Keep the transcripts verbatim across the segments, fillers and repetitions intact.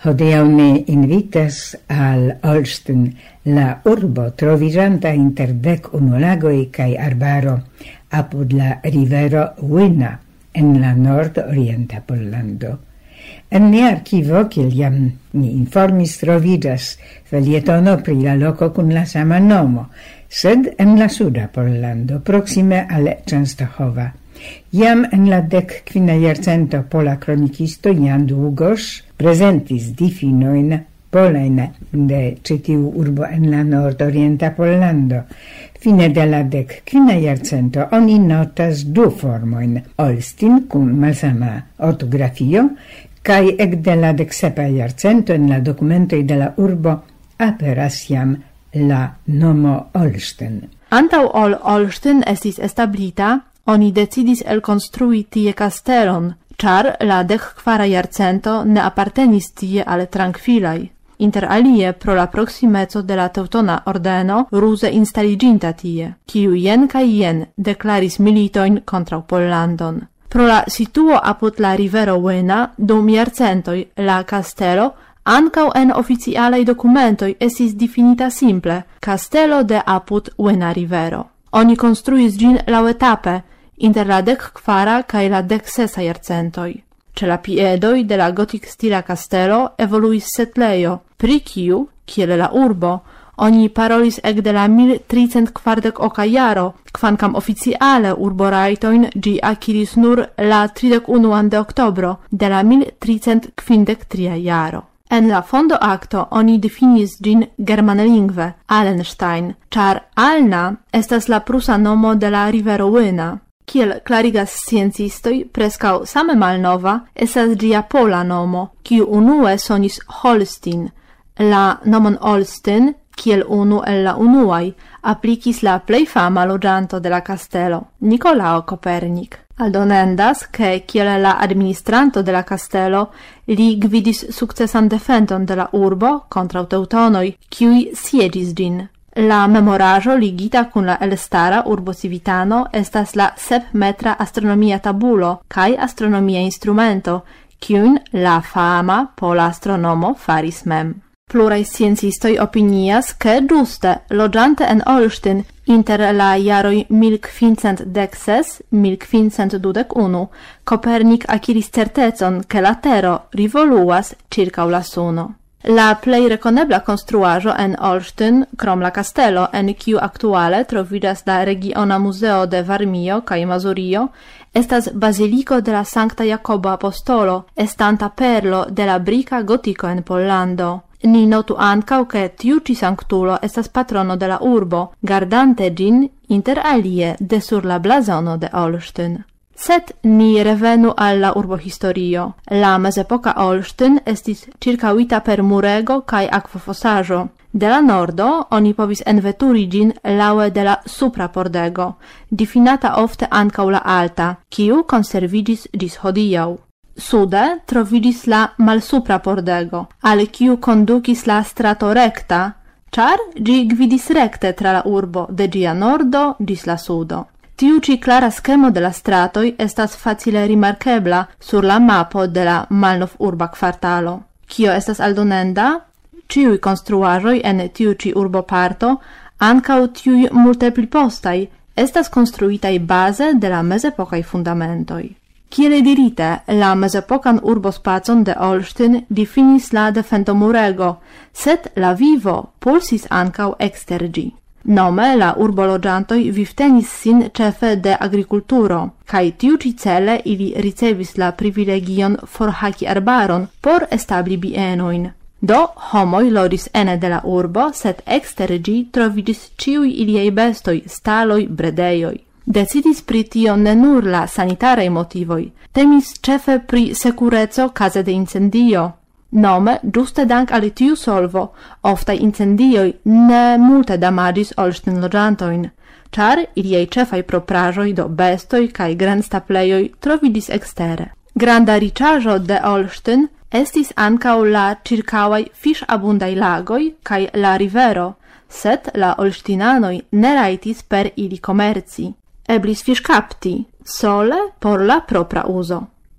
Hodiaŭ ne invitas al Olsztyn la urbo troviĝanta inter dek unu lagoj kaj arbaro apud la rivero Łyna en la nord-orienta Pollando. En nia arkivo, kiel jam mi informis, troviĝas felietono pri la loko kun la sama nomo, sed en la suda Pollando, proksime al Częstochowa. Jam en la dek kvina jarcento pola kronikisto Jan Długosz prezentis difinoin polajn de ĉi tiu urbo en la nord-orienta Pollando. Fine de la dek kvina jarcento oni notas du formojn: Olsztyn kun malsama ortografio, kaj ekde la dek sepa jarcento en la dokumentoj de la urbo aperas jam la nomo Olsztyn. Antaŭ ol Olsztyn estis establita, oni decidis elkonstrui tie kastelon, ĉar la dekkvara jarcento ne apartenis tie al trankvilaj. Inter alie pro la proksimeco de la Teŭtona ordeno ruze instaliĝinta tie, kiu jen kaj jen deklaris militojn kontraŭ Pollandon. Pro la situo apud la rivero Łyna dum jarcentoj la kastelo ankaŭ en oficialaj dokumentoj estis difinita simple kastelo de apud Łyna rivero. Oni konstruis ĝin laŭetape inter la dekkvara kaj la deksesa jarcentoj. Ĉe la piedoj de la gotik-stila kastelo evoluis setlejo, pri kiu, kiel la urbo, oni parolis ekde la mil tricent kvardek oka jaro, kvankam oficiale urborajtojn ĝi akiris nur la tridek unuan de oktobro de la mil tricent kvindek tria jaro. En la fondo akto oni definis ĝin germanlingve Allenstein, ĉar Alna estas la prusa nomo de la rivero Łyna. Kiel klarigas sciencistoj, preskaŭ same malnova estas ĝia pola nomo, kiu unue sonis Holstein. La nomon Olsztyn, kiel unu el la unuaj, aplikis la plej fama loĝanto de la kastelo, Nikolao Kopernik. Aldonendas, ke kiel la administranto de la kastelo, li gvidis sukcesan defendon de la urbo kontraŭ teŭtonoj, kiuj sieĝis ĝin. La memoraĵo ligita kun la elstara urbo civitano estas la sep-metra astronomia tabulo kaj astronomia instrumento, kiujn la fama pola astronomo faris mem. Pluraj sciencistoj opinias, ke ĝuste loĝante en Olsztyn inter la jaroj mil kvincent dek ses - mil kvincent dudek unu, Kopernik akiris certecon, ke la tero revoluas ĉirkaŭ la suno. La plej rekonebla konstruaĵo en Olsztyn, krom la kastelo, en kiu aktuale troviĝas la regiona muzeo de Varmio kaj Mazurio, estas Baziliko de la Sankta Jakobo Apostolo, estanta perlo de la brika gotiko en Pollando. Ni notu ankaŭ, ke tiu ĉi sanktulo estas patrono de la urbo, gardante ĝin inter alie de sur la blazono de Olsztyn. Sed ni revenu al la urbohistorio. La mezepoka Olsztyn estis ĉirkaŭita per murego kaj akvofosaĵo. De la nordo oni povis enveturi ĝin laŭe de la supra pordego, difinata ofte ankaŭ la alta, kiu konserviĝis ĝis hodiaŭ. Sude troviĝis la malsupra pordego, al kiu kondukis la strato rekta, ĉar ĝi gvidis rekte tra la urbo de ĝia nordo ĝis la sudo. Tiu ĉi klara skemo de la stratoj estas facile rimarkebla sur la mapo de la malnov-urba kvartalo. Kio estas aldonenda? Ĉiuj konstruaĵoj en tiu ĉi urboparto, ankaŭ tiuj multe pli postaj, estas konstruitaj baze de la mezepokaj fundamentoj. Kiel dirite, la mezepokan urbospacon de Olsztyn difinis la defendomurego, sed la vivo pulsis ankaŭ ekster ĝi. Nome la urboloĝantoj vivtenis sin ĉefe de agrikulturo, kaj tiu ĉi cele ili ricevis la privilegion forhaki arbaron por establi bienojn. Do homoj loĝis ene de la urbo, sed ekster ĝi troviĝis ĉiuj iliaj bestoj, staloj, bredejoj. Decidis pri tio ne nur la sanitaraj motivoj, temis ĉefe pri sekureco kaze de incendio. Nome, ĝuste dank al tiu solvo, oftaj incendioj ne multe damaĝis Olsztyn loĝantojn, ĉar iliaj ĉefaj propraĵoj do bestoj kaj grandstaplejoj troviĝis ekstere. Granda riĉaĵo de Olsztyn estis ankaŭ la ĉirkaŭaj fiŝabundaj lagoj kaj la rivero, sed la olŝtinanoj ne rajtis per ili komerci. Eblis fiŝkapti, sole por la propra uzo.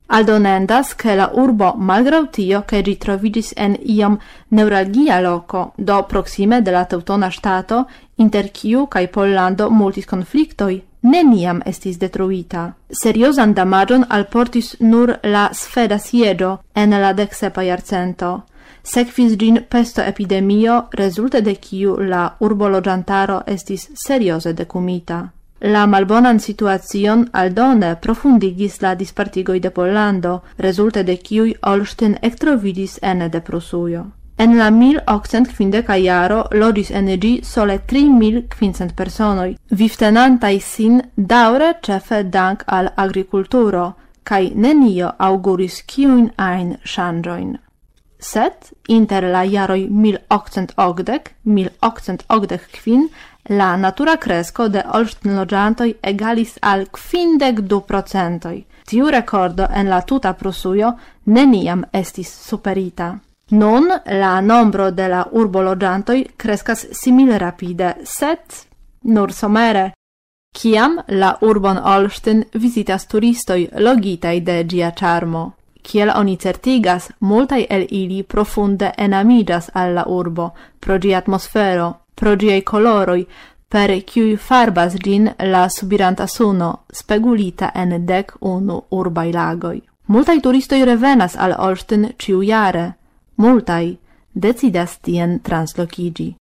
Aldonendas che la urbo malgrau tio che gi trovidis en iom neuralgia loco, do proxime de la teutona stato, inter kiu kai Pollando multis conflictoi, neniam estis detruita. Seriosan damagion alportis nur la sfeda sieĝo en la deksepa jarcento. Sekvis gin pesto epidemio, rezulte de kiu la urbo loĝantaro estis serioze dekumita. La malbonan situacion aldone profundigis la dispartigoi de Pollando, rezulte de kiuj Olsztyn ektrovidis ene de Prusujo. En la mil okcent kvindeka jaro logis en ĝi sole tri mil kvincent personoj, vivtenantaj sin daŭre ĉefe dank al agrikulturo, kaj nenio aŭguris kiujn ajn ŝanĝojn. Sed inter la jaroj mil okcent okdek - mil okcent okdek kvin la natura kresko de Olsztyn-loĝantoj egalis al kvindek du procentoj. Tiu rekordo en la tuta Prusujo neniam estis superita. Nun la nombro de la urboloĝantoj kreskas simile rapide, sed nur somere, kiam la urbon Olsztyn vizitas turistoj logitaj de ĝia ĉarmo. Kiel oni certigas, multaj el ili profunde enamiĝas al la urbo pro ĝia atmosfero, pro ĝiaj koloroj, per kiuj farbas ĝin la subiranta suno, spegulita en dek unu urbaj lagoj. Multaj turistoj revenas al Olsztyn ĉiujare, multaj decidas tien translokiĝi.